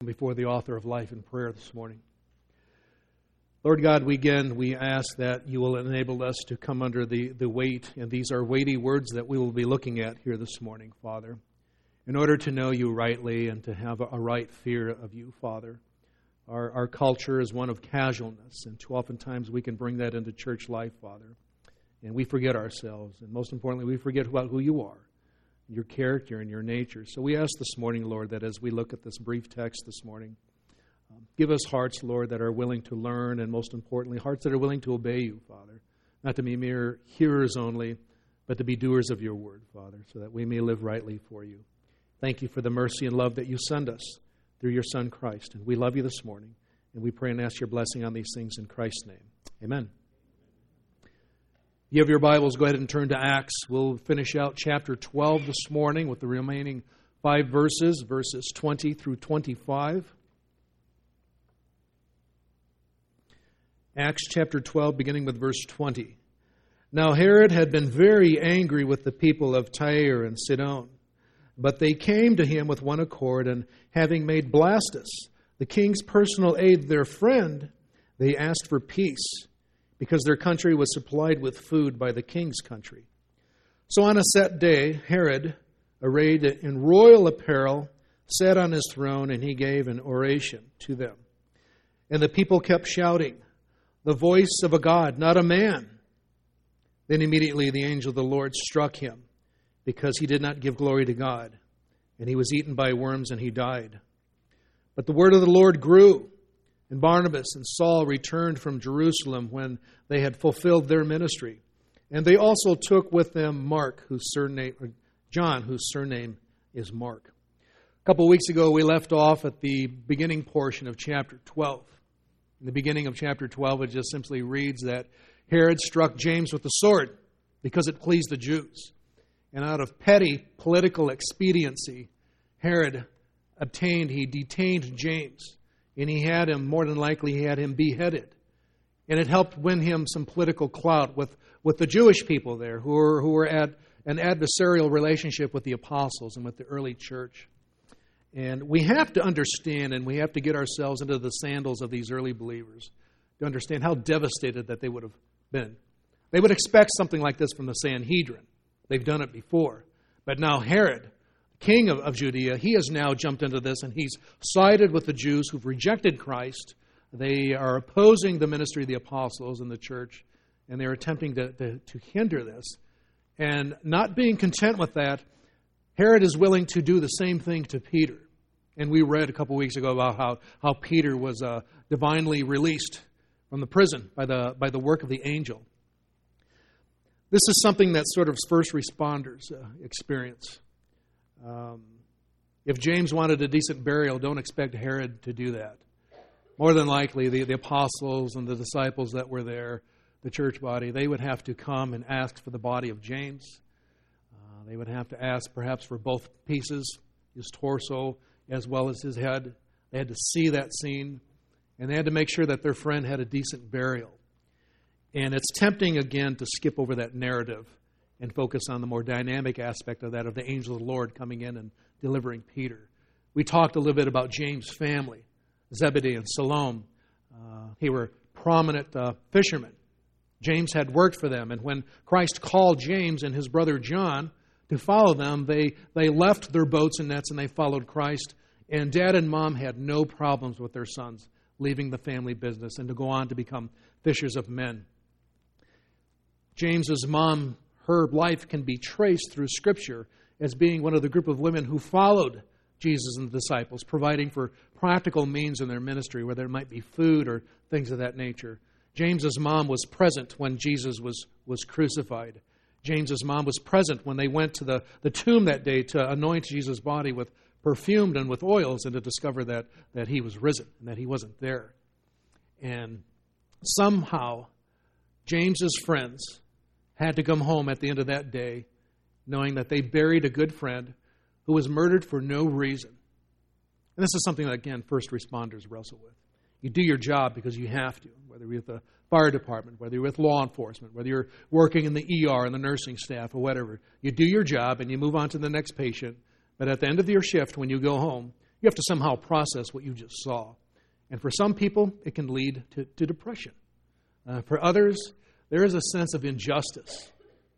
before the author of life in prayer this morning. Lord God, we ask that you will enable us to come under the weight, and these are weighty words that we will be looking at here this morning, Father, in order to know you rightly and to have a right fear of you, Father. Our culture is one of casualness, and too oftentimes we can bring that into church life, Father, and we forget ourselves, and most importantly, we forget about who you are, your character and your nature. So we ask this morning, Lord, that as we look at this brief text this morning, give us hearts, Lord, that are willing to learn, and most importantly, hearts that are willing to obey you, Father. Not to be mere hearers only, but to be doers of your word, Father, so that we may live rightly for you. Thank you for the mercy and love that you send us through your Son, Christ. And we love you this morning, and we pray and ask your blessing on these things in Christ's name. Amen. If you have your Bibles, go ahead and turn to Acts. We'll finish out chapter 12 this morning with the remaining 5 verses, verses 20 through 25. Acts chapter 12, beginning with verse 20. Now Herod had been very angry with the people of Tyre and Sidon, but they came to him with one accord, and having made Blastus, the king's personal aide, their friend, they asked for peace, because their country was supplied with food by the king's country. So on a set day, Herod, arrayed in royal apparel, sat on his throne, and he gave an oration to them. And the people kept shouting, "The voice of a God, not a man." Then immediately the angel of the Lord struck him, because he did not give glory to God. And he was eaten by worms, and he died. But the word of the Lord grew, and Barnabas and Saul returned from Jerusalem when they had fulfilled their ministry. And they also took with them John, whose surname is Mark. A couple of weeks ago, we left off at the beginning portion of chapter 12. In the beginning of chapter 12, it just simply reads that Herod struck James with the sword because it pleased the Jews. And out of petty political expediency, Herod detained James. And more than likely, he had him beheaded. And it helped win him some political clout with the Jewish people there who were at an adversarial relationship with the apostles and with the early church. And we have to understand, and we have to get ourselves into the sandals of these early believers to understand how devastated that they would have been. They would expect something like this from the Sanhedrin. They've done it before. But now Herod, king of Judea, he has now jumped into this, and he's sided with the Jews who've rejected Christ. They are opposing the ministry of the apostles in the church, and they're attempting to hinder this. And not being content with that, Herod is willing to do the same thing to Peter. And we read a couple weeks ago about how Peter was divinely released from the prison by the work of the angel. This is something that sort of first responders experience. If James wanted a decent burial, don't expect Herod to do that. More than likely, the apostles and the disciples that were there, the church body, they would have to come and ask for the body of James. They would have to ask perhaps for both pieces, his torso as well as his head. They had to see that scene, and they had to make sure that their friend had a decent burial. And it's tempting, again, to skip over that narrative and focus on the more dynamic aspect of that, of the angel of the Lord coming in and delivering Peter. We talked a little bit about James' family, Zebedee and Salome. They were prominent fishermen. James had worked for them, and when Christ called James and his brother John to follow them, they left their boats and nets and they followed Christ. And Dad and Mom had no problems with their sons leaving the family business and to go on to become fishers of men. James's mom, her life can be traced through Scripture as being one of the group of women who followed Jesus and the disciples, providing for practical means in their ministry, whether it might be food or things of that nature. James's mom was present when Jesus was crucified. James's mom was present when they went to the tomb that day to anoint Jesus' body with perfumed and with oils and to discover that he was risen and that he wasn't there. And somehow, James's friends had to come home at the end of that day knowing that they buried a good friend who was murdered for no reason. And this is something that, again, first responders wrestle with. You do your job because you have to, whether you're with the fire department, whether you're with law enforcement, whether you're working in the ER and the nursing staff or whatever. You do your job and you move on to the next patient. But at the end of your shift, when you go home, You have to somehow process what you just saw. And for some people, it can lead to depression. For others, there is a sense of injustice.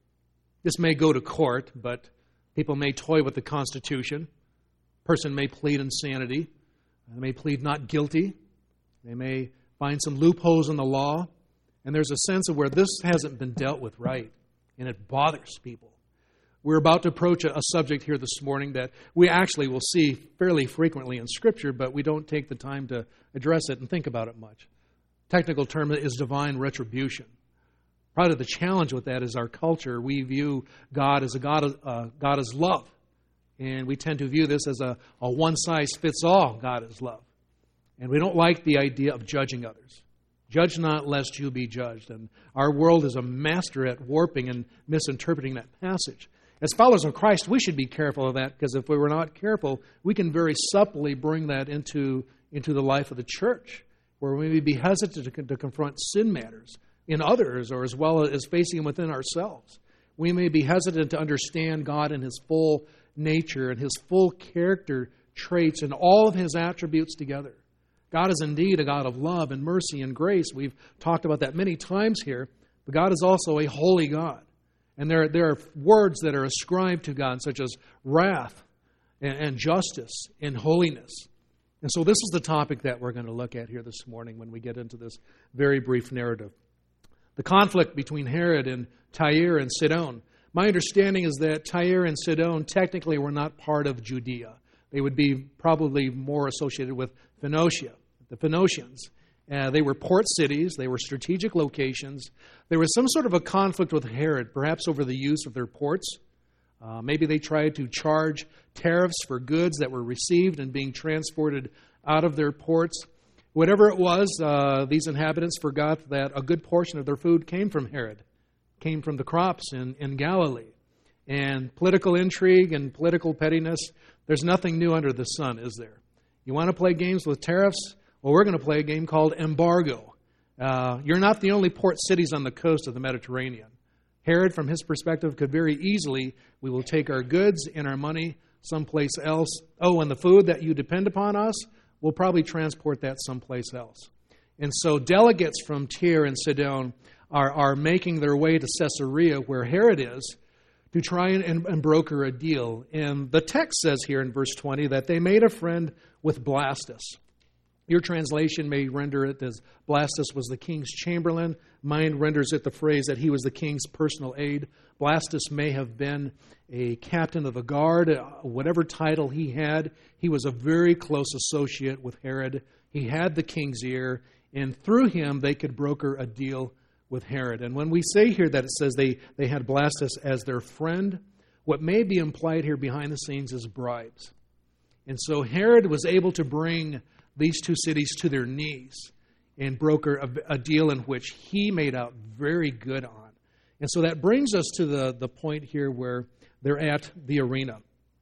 This may go to court, but people may toy with the Constitution. A person may plead insanity. They may plead not guilty. They may find some loopholes in the law. And there's a sense of where this hasn't been dealt with right, and it bothers people. We're about to approach a subject here this morning that we actually will see fairly frequently in Scripture, but we don't take the time to address it and think about it much. Technical term is divine retribution. Part of the challenge with that is our culture. We view God as God is love, and we tend to view this as a one-size-fits-all God is love. And we don't like the idea of judging others. Judge not, lest you be judged. And our world is a master at warping and misinterpreting that passage. As followers of Christ, we should be careful of that, because if we were not careful, we can very subtly bring that into the life of the church, where we may be hesitant to confront sin matters in others, or as well as facing them within ourselves. We may be hesitant to understand God in His full nature and His full character traits and all of His attributes together. God is indeed a God of love and mercy and grace. We've talked about that many times here. But God is also a holy God. And there are words that are ascribed to God, such as wrath and justice and holiness. And so this is the topic that we're going to look at here this morning when we get into this very brief narrative. The conflict between Herod and Tyre and Sidon. My understanding is that Tyre and Sidon technically were not part of Judea. They would be probably more associated with Phoenicia, the Phoenicians. They were port cities. They were strategic locations. There was some sort of a conflict with Herod, perhaps over the use of their ports. Maybe they tried to charge tariffs for goods that were received and being transported out of their ports. Whatever it was, these inhabitants forgot that a good portion of their food came from Herod, came from the crops in Galilee. And political intrigue and political pettiness, there's nothing new under the sun, is there? You want to play games with tariffs? Well, we're going to play a game called embargo. You're not the only port cities on the coast of the Mediterranean. Herod, from his perspective, could very easily, we will take our goods and our money someplace else. Oh, and the food that you depend upon us, we'll probably transport that someplace else. And so delegates from Tyre and Sidon are making their way to Caesarea, where Herod is, to try and broker a deal. And the text says here in verse 20 that they made a friend with Blastus. Your translation may render it as Blastus was the king's chamberlain. Mine renders it the phrase that he was the king's personal aide. Blastus may have been a captain of the guard, whatever title he had. He was a very close associate with Herod. He had the king's ear, and through him they could broker a deal with Herod. And when we say here that it says they had Blastus as their friend, what may be implied here behind the scenes is bribes. And so Herod was able to bring these two cities to their knees and broker a deal in which he made out very good on. And so that brings us to the point here where they're at the arena.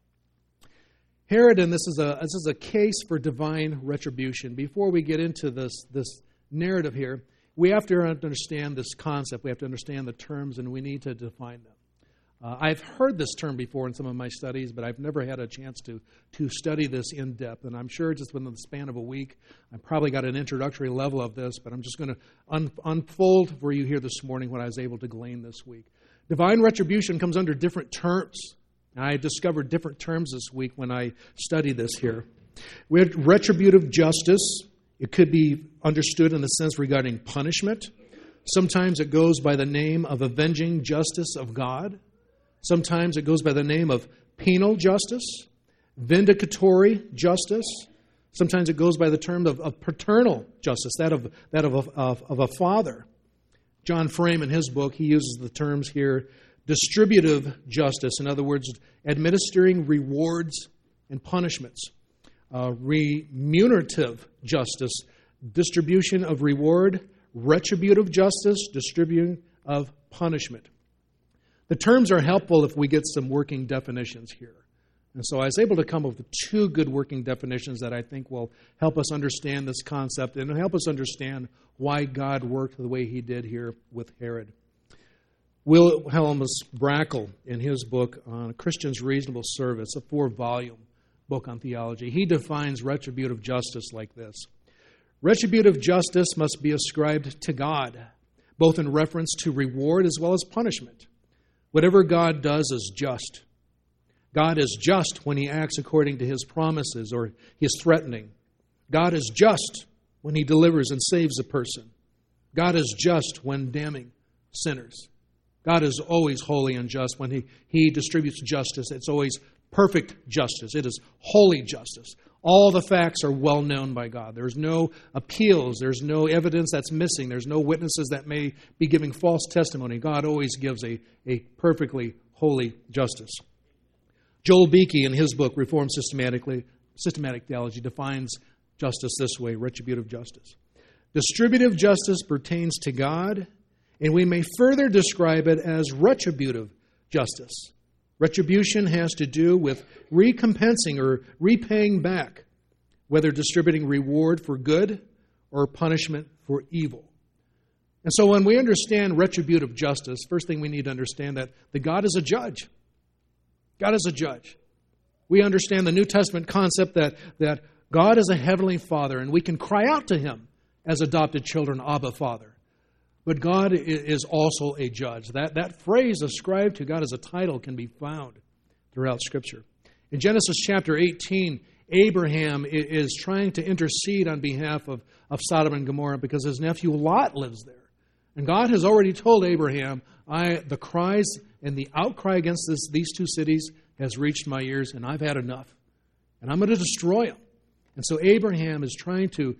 Herod, and this is a case for divine retribution. Before we get into this narrative here, we have to understand this concept. We have to understand the terms, and we need to define them. I've heard this term before in some of my studies, but I've never had a chance to study this in depth. And I'm sure just within the span of a week, I've probably got an introductory level of this, but I'm just going to unfold for you here this morning what I was able to glean this week. Divine retribution comes under different terms. And I discovered different terms this week when I studied this here. We have retributive justice. It could be understood in the sense regarding punishment. Sometimes it goes by the name of avenging justice of God. Sometimes it goes by the name of penal justice, vindicatory justice. Sometimes it goes by the term of paternal justice, that of a father. John Frame, in his book, he uses the terms here, distributive justice. In other words, administering rewards and punishments. Remunerative justice, distribution of reward. Retributive justice, distributing of punishment. The terms are helpful if we get some working definitions here. And so I was able to come up with two good working definitions that I think will help us understand this concept and help us understand why God worked the way He did here with Herod. Wilhelmus Brakel, in his book on Christian's Reasonable Service, a 4-volume book on theology. He defines retributive justice like this. Retributive justice must be ascribed to God, both in reference to reward as well as punishment. Whatever God does is just. God is just when He acts according to His promises or He is threatening. God is just when He delivers and saves a person. God is just when damning sinners. God is always holy and just. When He distributes justice, it's always perfect justice. It is holy justice. All the facts are well known by God. There's no appeals. There's no evidence that's missing. There's no witnesses that may be giving false testimony. God always gives a perfectly holy justice. Joel Beeke, in his book, Reformed Systematic Theology, defines justice this way, retributive justice. Distributive justice pertains to God, and we may further describe it as retributive justice. Retribution has to do with recompensing or repaying back, whether distributing reward for good or punishment for evil. And so when we understand retributive justice, first thing we need to understand that God is a judge. God is a judge. We understand the New Testament concept that God is a heavenly Father, and we can cry out to Him as adopted children, Abba, Father. But God is also a judge. That phrase ascribed to God as a title can be found throughout Scripture. In Genesis chapter 18, Abraham is trying to intercede on behalf of Sodom and Gomorrah because his nephew Lot lives there. And God has already told Abraham, the cries and the outcry against these two cities has reached my ears, and I've had enough. And I'm going to destroy them. And so Abraham is trying to,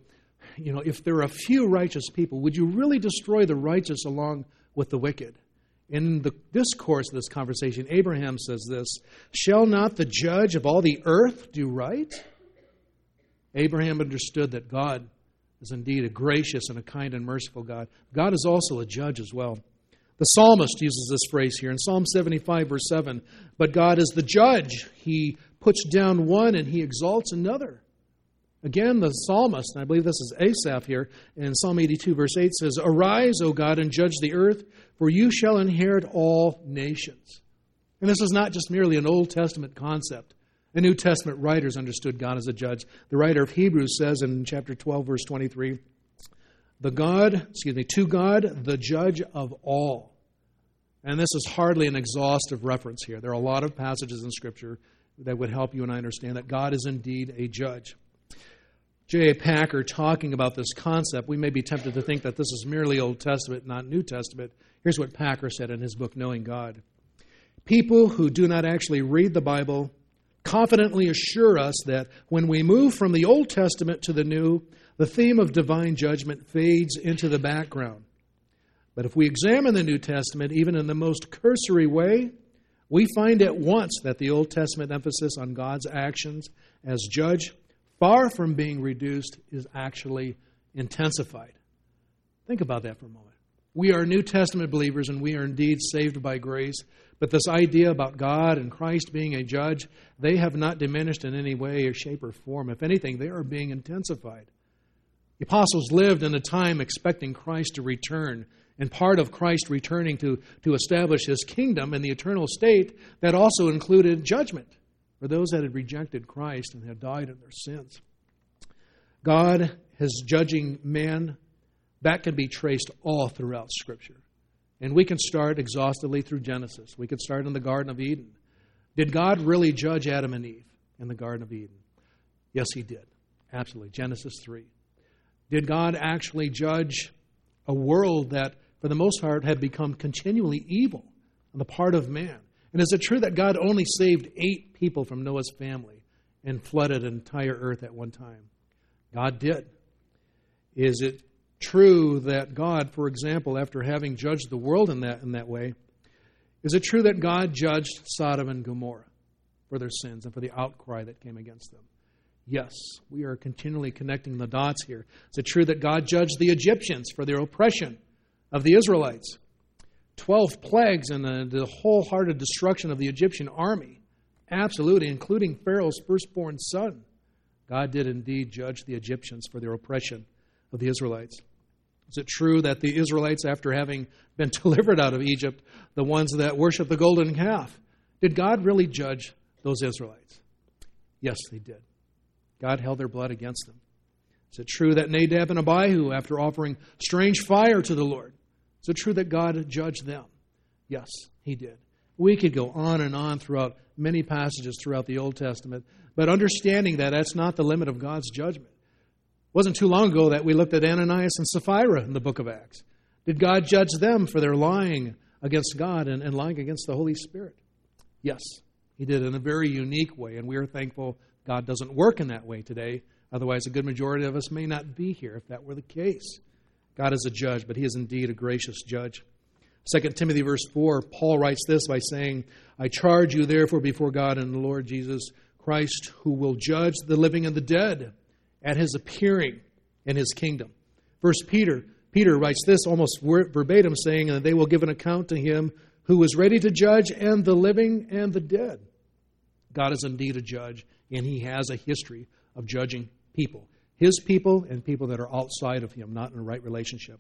if there are a few righteous people, would you really destroy the righteous along with the wicked? In the discourse of this conversation, Abraham says this, "Shall not the judge of all the earth do right?" Abraham understood that God is indeed a gracious and a kind and merciful God. God is also a judge as well. The psalmist uses this phrase here in Psalm 75, verse 7, "But God is the judge. He puts down one and He exalts another." Again, the psalmist, and I believe this is Asaph here, in Psalm 82, verse 8 says, "Arise, O God, and judge the earth, for you shall inherit all nations." And this is not just merely an Old Testament concept. The New Testament writers understood God as a judge. The writer of Hebrews says in chapter 12, verse 23, to God, the judge of all. And this is hardly an exhaustive reference here. There are a lot of passages in Scripture that would help you and I understand that God is indeed a judge. J.A. Packer, talking about this concept, we may be tempted to think that this is merely Old Testament, not New Testament. Here's what Packer said in his book, Knowing God. "People who do not actually read the Bible confidently assure us that when we move from the Old Testament to the New, the theme of divine judgment fades into the background. But if we examine the New Testament, even in the most cursory way, we find at once that the Old Testament emphasis on God's actions as judge, far from being reduced, is actually intensified." Think about that for a moment. We are New Testament believers, and we are indeed saved by grace. But this idea about God and Christ being a judge, they have not diminished in any way or shape or form. If anything, they are being intensified. The apostles lived in a time expecting Christ to return. And part of Christ returning to establish His kingdom in the eternal state, that also included judgment for those that had rejected Christ and had died in their sins. God is judging man. That can be traced all throughout Scripture. And we can start exhaustively through Genesis. We could start in the Garden of Eden. Did God really judge Adam and Eve in the Garden of Eden? Yes, He did. Absolutely. Genesis 3. Did God actually judge a world that, for the most part, had become continually evil on the part of man? And is it true that God only saved 8 people from Noah's family and flooded an entire earth at one time? God did. Is it true that God, for example, after having judged the world in that way, is it true that God judged Sodom and Gomorrah for their sins and for the outcry that came against them? Yes, we are continually connecting the dots here. Is it true that God judged the Egyptians for their oppression of the Israelites? 12 plagues and the wholehearted destruction of the Egyptian army. Absolutely, including Pharaoh's firstborn son. God did indeed judge the Egyptians for their oppression of the Israelites. Is it true that the Israelites, after having been delivered out of Egypt, the ones that worship the golden calf, did God really judge those Israelites? Yes, they did. God held their blood against them. Is it true that Nadab and Abihu, after offering strange fire to the Lord, is it true that God judged them? Yes, he did. We could go on and on throughout many passages throughout the Old Testament, but understanding that that's not the limit of God's judgment. It wasn't too long ago that we looked at Ananias and Sapphira in the book of Acts. Did God judge them for their lying against God and lying against the Holy Spirit? Yes, he did in a very unique way, and we are thankful God doesn't work in that way today. Otherwise, a good majority of us may not be here if that were the case. God is a judge, but he is indeed a gracious judge. 2 Timothy verse 4, Paul writes this by saying, I charge you therefore before God and the Lord Jesus Christ, who will judge the living and the dead at his appearing in his kingdom. Verse Peter writes this almost verbatim, saying that they will give an account to him who is ready to judge and the living and the dead. God is indeed a judge, and he has a history of judging people. His people and people that are outside of him, not in a right relationship.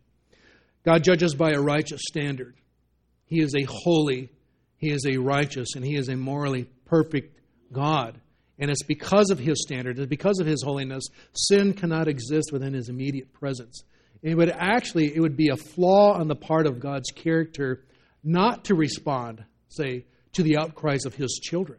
God judges by a righteous standard. He is a holy, he is a righteous, and he is a morally perfect God. And it's because of his standard, it's because of his holiness, sin cannot exist within his immediate presence. It would be a flaw on the part of God's character not to respond, say, to the outcries of his children.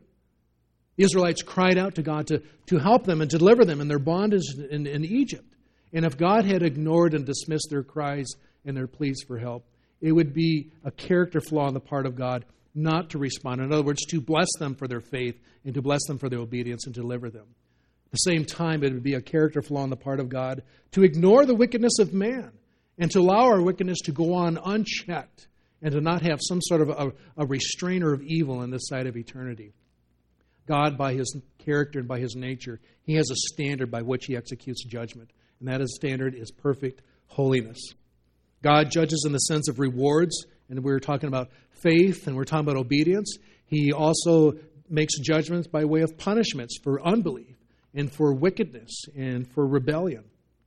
The Israelites cried out to God to help them and to deliver them in their bondage in Egypt. And if God had ignored and dismissed their cries and their pleas for help, it would be a character flaw on the part of God not to respond. In other words, to bless them for their faith and to bless them for their obedience and deliver them. At the same time, it would be a character flaw on the part of God to ignore the wickedness of man and to allow our wickedness to go on unchecked and to not have some sort of a restrainer of evil in this side of eternity. God, by his character and by his nature, he has a standard by which he executes judgment. And that standard is perfect holiness. God judges in the sense of rewards, and we're talking about faith and we're talking about obedience. He also makes judgments by way of punishments for unbelief and for wickedness and for rebellion.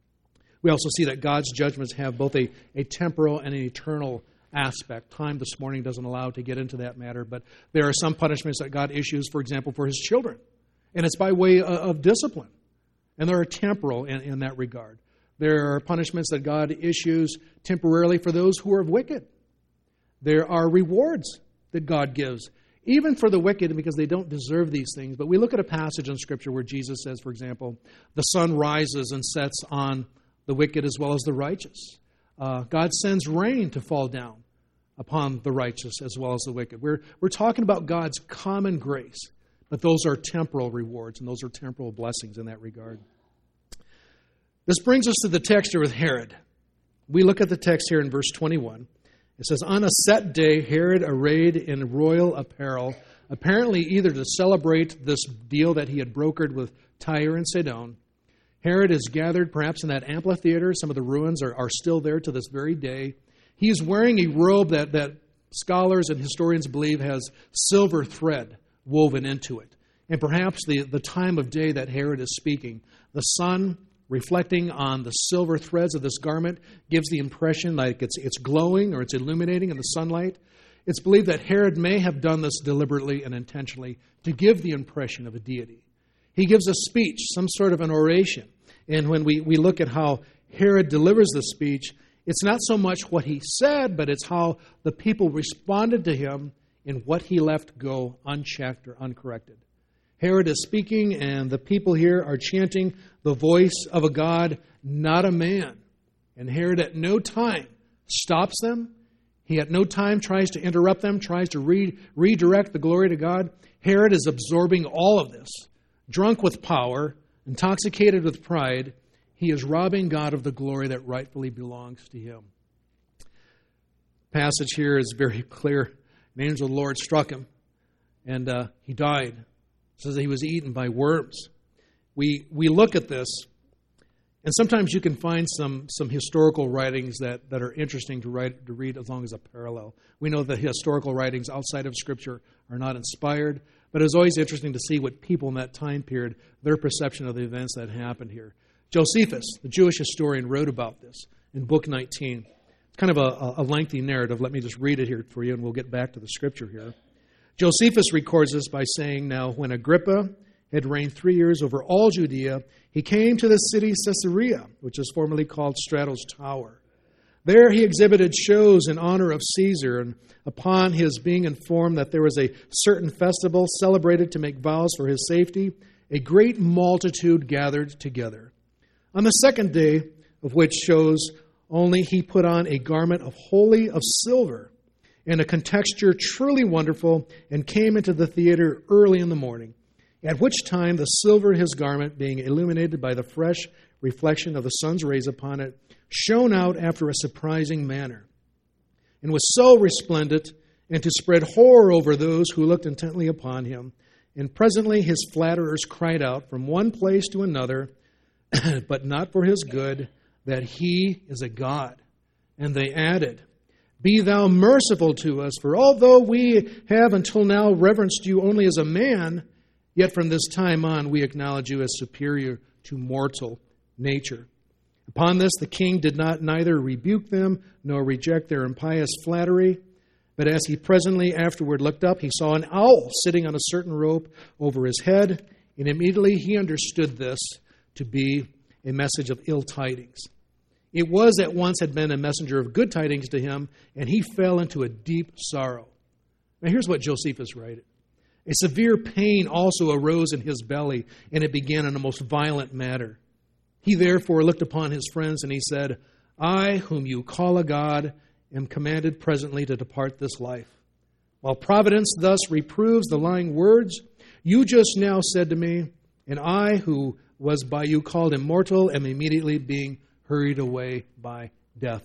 We also see that God's judgments have both a temporal and an eternal aspect. Time this morning doesn't allow to get into that matter, but there are some punishments that God issues, for example, for his children. And it's by way of discipline. And there are temporal in that regard. There are punishments that God issues temporarily for those who are wicked. There are rewards that God gives, even for the wicked, because they don't deserve these things. But we look at a passage in Scripture where Jesus says, for example, the sun rises and sets on the wicked as well as the righteous. God sends rain to fall down upon the righteous as well as the wicked. We're talking about God's common grace, but those are temporal rewards and those are temporal blessings in that regard. This brings us to the text here with Herod. We look at the text here in verse 21. It says, on a set day, Herod, arrayed in royal apparel, apparently either to celebrate this deal that he had brokered with Tyre and Sidon. Herod is gathered perhaps in that amphitheater. Some of the ruins are still there to this very day. He is wearing a robe that scholars and historians believe has silver thread woven into it. And perhaps the time of day that Herod is speaking, the sun reflecting on the silver threads of this garment gives the impression like it's glowing or it's illuminating in the sunlight. It's believed that Herod may have done this deliberately and intentionally to give the impression of a deity. He gives a speech, some sort of an oration. And when we look at how Herod delivers the speech, it's not so much what he said, but it's how the people responded to him in what he left go unchecked or uncorrected. Herod is speaking, and the people here are chanting the voice of a God, not a man. And Herod at no time stops them. He at no time tries to interrupt them, tries to redirect the glory to God. Herod is absorbing all of this. Drunk with power, intoxicated with pride, he is robbing God of the glory that rightfully belongs to him. The passage here is very clear. An angel of the Lord struck him, and he died. It says that he was eaten by worms. We look at this, and sometimes you can find some historical writings that are interesting to read as long as a parallel. We know that historical writings outside of Scripture are not inspired, but it's always interesting to see what people in that time period, their perception of the events that happened here. Josephus, the Jewish historian, wrote about this in Book 19. It's kind of a lengthy narrative. Let me just read it here for you, and we'll get back to the Scripture here. Josephus records this by saying, now, when Agrippa had reigned 3 years over all Judea, he came to the city Caesarea, which is formerly called Strato's Tower. There he exhibited shows in honor of Caesar, and upon his being informed that there was a certain festival celebrated to make vows for his safety, a great multitude gathered together. On the second day of which shows only, he put on a garment wholly of silver, and a contexture truly wonderful, and came into the theater early in the morning, at which time the silver of his garment, being illuminated by the fresh reflection of the sun's rays upon it, shone out after a surprising manner, and was so resplendent, and to spread horror over those who looked intently upon him. And presently his flatterers cried out from one place to another, but not for his good, that he is a god. And they added, Be thou merciful to us, for although we have until now reverenced you only as a man, yet from this time on we acknowledge you as superior to mortal nature. Upon this the king did not neither rebuke them nor reject their impious flattery, but as he presently afterward looked up, he saw an owl sitting on a certain rope over his head, and immediately he understood this to be a message of ill tidings. It was at once had been a messenger of good tidings to him, and he fell into a deep sorrow. Now here's what Josephus writes. A severe pain also arose in his belly, and it began in a most violent manner. He therefore looked upon his friends, and he said, I, whom you call a god, am commanded presently to depart this life. While providence thus reproves the lying words, you just now said to me, and I, who was by you called immortal, am immediately being hurried away by death.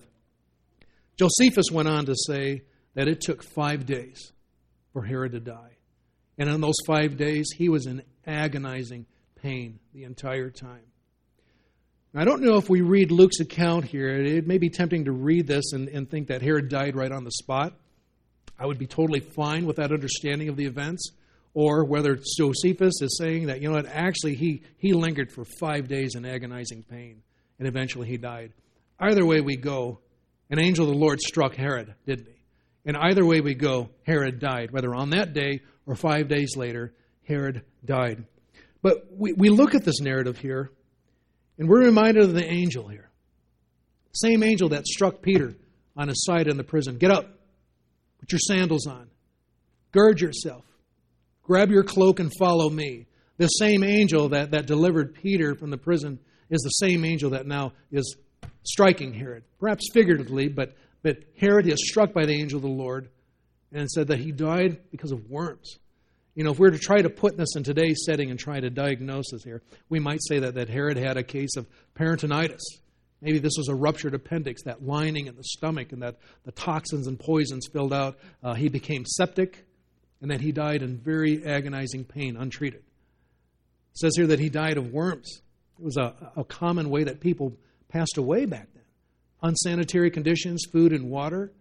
Josephus went on to say that it took 5 days for Herod to die. And in those 5 days, he was in agonizing pain the entire time. Now, I don't know if we read Luke's account here. It may be tempting to read this and think that Herod died right on the spot. I would be totally fine with that understanding of the events. Or whether Josephus is saying that, actually he lingered for 5 days in agonizing pain, and eventually he died. Either way we go, an angel of the Lord struck Herod, didn't he? And either way we go, Herod died. Whether on that day or 5 days later, Herod died. But we look at this narrative here, and we're reminded of the angel here. Same angel that struck Peter on his side in the prison. Get up. Put your sandals on. Gird yourself. Grab your cloak and follow me. The same angel that delivered Peter from the prison is the same angel that now is striking Herod. Perhaps figuratively, but Herod is struck by the angel of the Lord and said that he died because of worms. If we were to try to put this in today's setting and try to diagnose this here, we might say that Herod had a case of peritonitis. Maybe this was a ruptured appendix, that lining in the stomach, and that the toxins and poisons filled out. He became septic, and that he died in very agonizing pain, untreated. It says here that he died of worms. It was a common way that people passed away back then. Unsanitary conditions, food and water.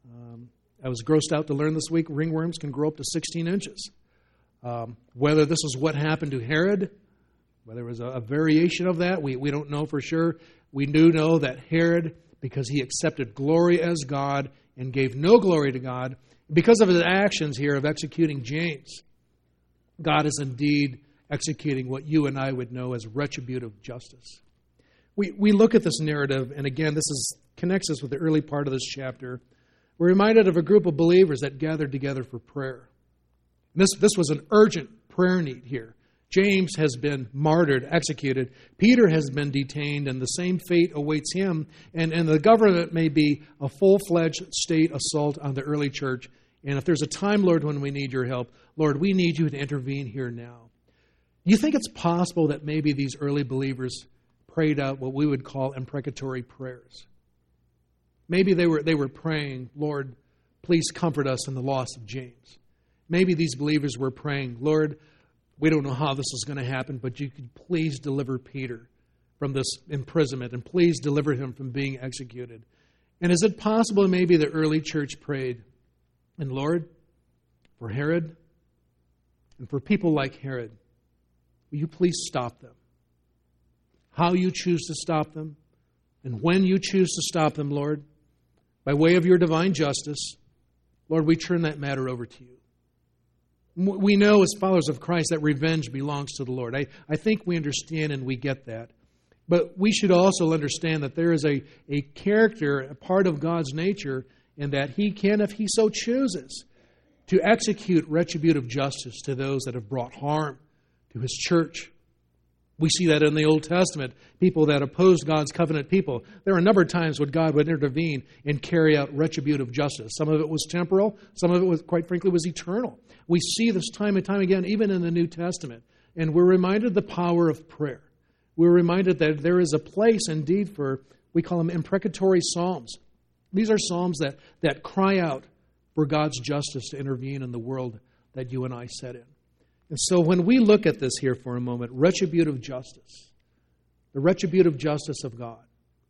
I was grossed out to learn this week, ringworms can grow up to 16 inches. Whether this is what happened to Herod, whether it was a variation of that, we don't know for sure. We do know that Herod, because he accepted glory as God and gave no glory to God, because of his actions here of executing James, God is indeed executing what you and I would know as retributive justice. We look at this narrative, and again, connects us with the early part of this chapter. We're reminded of a group of believers that gathered together for prayer. This was an urgent prayer need here. James has been martyred, executed. Peter has been detained, and the same fate awaits him. And the government may be a full-fledged state assault on the early church. And if there's a time, Lord, when we need your help, Lord, we need you to intervene here now. Do you think it's possible that maybe these early believers prayed out what we would call imprecatory prayers? Maybe they were praying, Lord, please comfort us in the loss of James. Maybe these believers were praying, Lord, we don't know how this is going to happen, but you could please deliver Peter from this imprisonment, and please deliver him from being executed. And is it possible maybe the early church prayed, and Lord, for Herod and for people like Herod, will you please stop them? How you choose to stop them, and when you choose to stop them, Lord, by way of your divine justice, Lord, we turn that matter over to you. We know as followers of Christ that revenge belongs to the Lord. I think we understand and we get that. But we should also understand that there is a character, a part of God's nature, and that He can, if He so chooses, to execute retributive justice to those that have brought harm to His church. We see that in the Old Testament, people that opposed God's covenant people. There are a number of times when God would intervene and carry out retributive justice. Some of it was temporal, some of it was, quite frankly, was eternal. We see this time and time again, even in the New Testament. And we're reminded of the power of prayer. We're reminded that there is a place indeed for, we call them imprecatory psalms. These are psalms that cry out for God's justice to intervene in the world that you and I set in. And so when we look at this here for a moment, retributive justice, the retributive justice of God,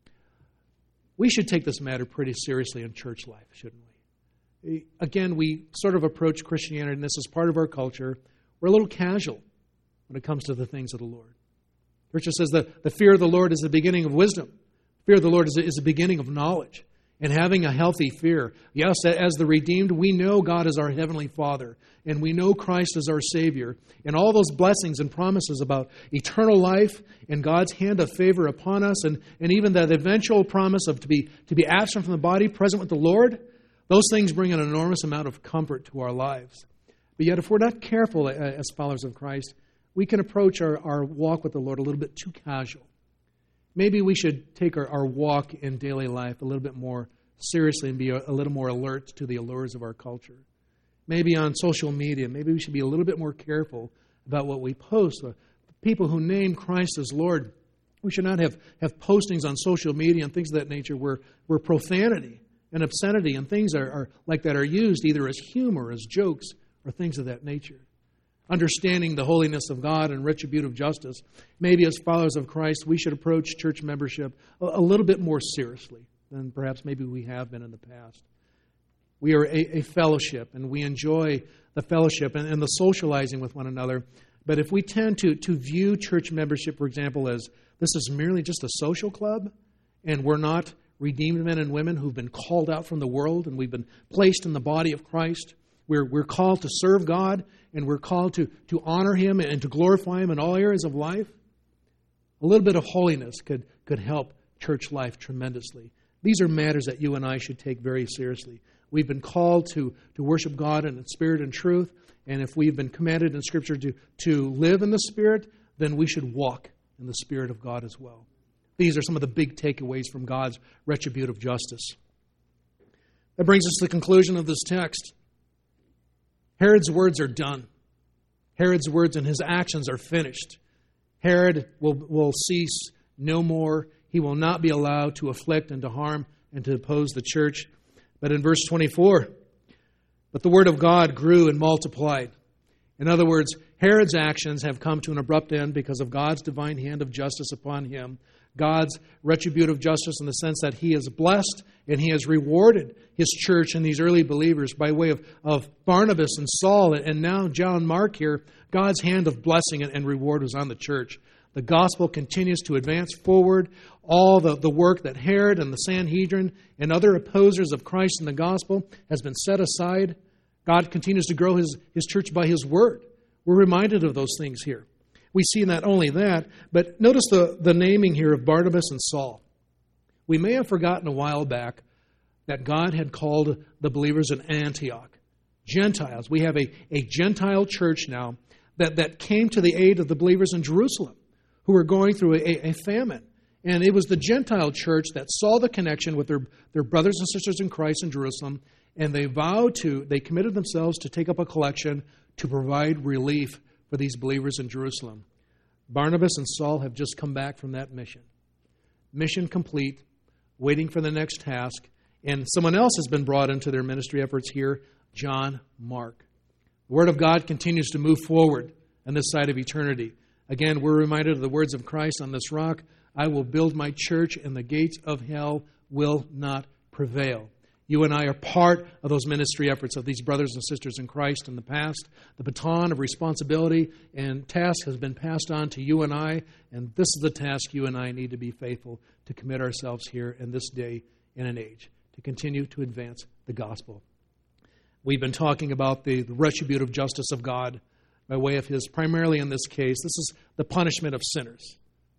we should take this matter pretty seriously in church life, shouldn't we? Again, we sort of approach Christianity, and this is part of our culture. We're a little casual when it comes to the things of the Lord. Scripture says that the fear of the Lord is the beginning of wisdom. The fear of the Lord is the beginning of knowledge. And having a healthy fear. Yes, as the redeemed, we know God is our Heavenly Father. And we know Christ is our Savior. And all those blessings and promises about eternal life and God's hand of favor upon us, and even that eventual promise of to be absent from the body, present with the Lord, those things bring an enormous amount of comfort to our lives. But yet, if we're not careful as followers of Christ, we can approach our walk with the Lord a little bit too casual. Maybe we should take our walk in daily life a little bit more seriously and be a little more alert to the allures of our culture. Maybe on social media, maybe we should be a little bit more careful about what we post. The people who name Christ as Lord, we should not have postings on social media and things of that nature where profanity and obscenity and things are like that are used either as humor, as jokes, or things of that nature. Understanding the holiness of God and retributive justice, maybe as followers of Christ, we should approach church membership a little bit more seriously than perhaps maybe we have been in the past. We are a fellowship, and we enjoy the fellowship and the socializing with one another. But if we tend to view church membership, for example, as this is merely just a social club, and we're not redeemed men and women who've been called out from the world, and we've been placed in the body of Christ, we're called to serve God, and we're called to honor Him and to glorify Him in all areas of life, a little bit of holiness could help church life tremendously. These are matters that you and I should take very seriously. We've been called to worship God in spirit and truth, and if we've been commanded in Scripture to live in the Spirit, then we should walk in the Spirit of God as well. These are some of the big takeaways from God's retributive justice. That brings us to the conclusion of this text. Herod's words are done. Herod's words and his actions are finished. Herod will cease no more. He will not be allowed to afflict and to harm and to oppose the church. But in verse 24, but the word of God grew and multiplied. In other words, Herod's actions have come to an abrupt end because of God's divine hand of justice upon him. God's retributive justice in the sense that He has blessed and He has rewarded His church and these early believers by way of Barnabas and Saul and now John and Mark here. God's hand of blessing and reward was on the church. The gospel continues to advance forward. All the work that Herod and the Sanhedrin and other opposers of Christ and the gospel has been set aside. God continues to grow His church by His word. We're reminded of those things here. We see not only that, but notice the naming here of Barnabas and Saul. We may have forgotten a while back that God had called the believers in Antioch Gentiles. We have a Gentile church now that came to the aid of the believers in Jerusalem who were going through a famine. And it was the Gentile church that saw the connection with their brothers and sisters in Christ in Jerusalem, and they committed themselves to take up a collection to provide relief for these believers in Jerusalem. Barnabas and Saul have just come back from that mission. Mission complete, waiting for the next task, and someone else has been brought into their ministry efforts here, John Mark. The Word of God continues to move forward on this side of eternity. Again, we're reminded of the words of Christ, on this rock I will build my church, and the gates of hell will not prevail. You and I are part of those ministry efforts of these brothers and sisters in Christ in the past. The baton of responsibility and task has been passed on to you and I, and this is the task you and I need to be faithful to commit ourselves here in this day and an age, to continue to advance the gospel. We've been talking about the retributive justice of God by way of His, primarily in this case, this is the punishment of sinners.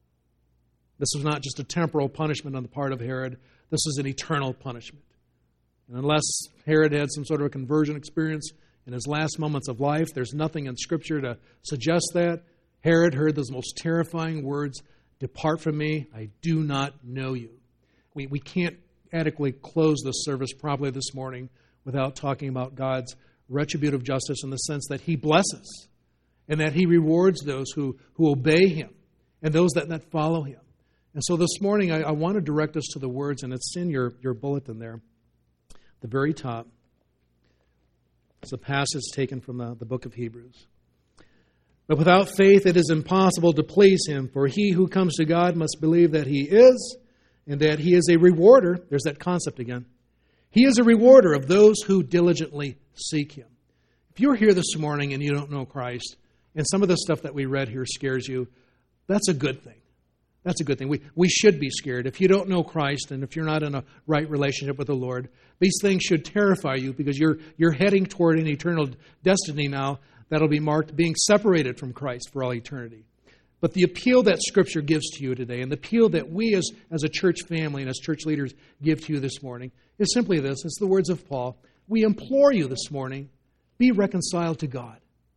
This is not just a temporal punishment on the part of Herod. This is an eternal punishment. And unless Herod had some sort of a conversion experience in his last moments of life, there's nothing in Scripture to suggest that. Herod heard those most terrifying words, "Depart from me, I do not know you." We can't adequately close this service properly this morning without talking about God's retributive justice in the sense that He blesses and that He rewards those who obey Him and those that follow Him. And so this morning I want to direct us to the words, and it's in your bulletin there, the very top. It's a passage taken from the book of Hebrews. But without faith it is impossible to please Him, for he who comes to God must believe that He is, and that He is a rewarder. There's that concept again. He is a rewarder of those who diligently seek Him. If you're here this morning and you don't know Christ, and some of the stuff that we read here scares you, that's a good thing. That's a good thing. We should be scared. If you don't know Christ and if you're not in a right relationship with the Lord, these things should terrify you because you're heading toward an eternal destiny now that'll be marked being separated from Christ for all eternity. But the appeal that Scripture gives to you today, and the appeal that we as a church family and as church leaders give to you this morning, is simply this. It's the words of Paul. We implore you this morning, be reconciled to God.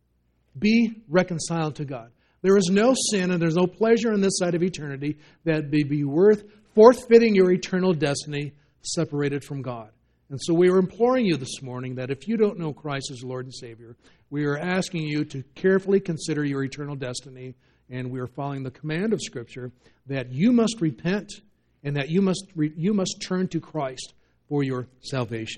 Be reconciled to God. There is no sin and there's no pleasure on this side of eternity that would be worth forfeiting your eternal destiny separated from God. And so we are imploring you this morning that if you don't know Christ as Lord and Savior, we are asking you to carefully consider your eternal destiny, and we are following the command of Scripture that you must repent and that you must turn to Christ for your salvation.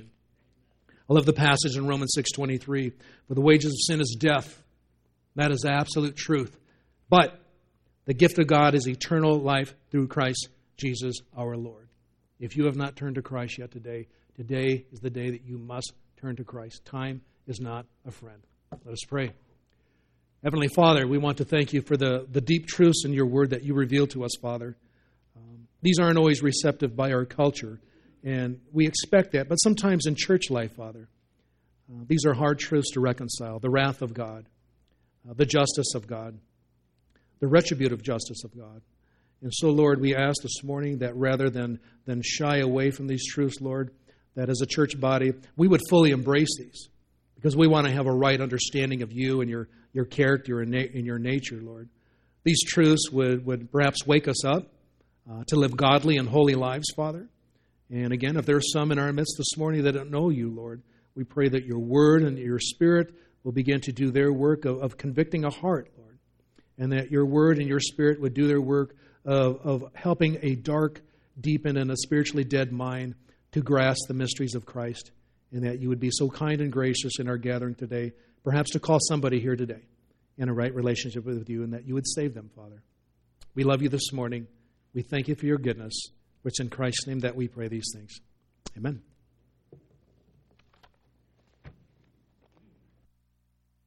I love the passage in Romans 6:23, for the wages of sin is death. That is absolute truth. But the gift of God is eternal life through Christ Jesus our Lord. If you have not turned to Christ yet today is the day that you must turn to Christ. Time is not a friend. Let us pray. Heavenly Father, we want to thank you for the deep truths in your word that you reveal to us, Father. These aren't always receptive by our culture, and we expect that. But sometimes in church life, Father, these are hard truths to reconcile. The wrath of God, the justice of God, the retributive justice of God. And so, Lord, we ask this morning that rather than shy away from these truths, Lord, that as a church body, we would fully embrace these because we want to have a right understanding of you and your character and your nature, Lord. These truths would perhaps wake us up to live godly and holy lives, Father. And again, if there are some in our midst this morning that don't know you, Lord, we pray that your word and your spirit will begin to do their work of convicting a heart, Lord, and that your word and your spirit would do their work of helping a dark, deepened, and a spiritually dead mind to grasp the mysteries of Christ, and that you would be so kind and gracious in our gathering today, perhaps to call somebody here today in a right relationship with you, and that you would save them, Father. We love you this morning. We thank you for your goodness. It's in Christ's name that we pray these things. Amen.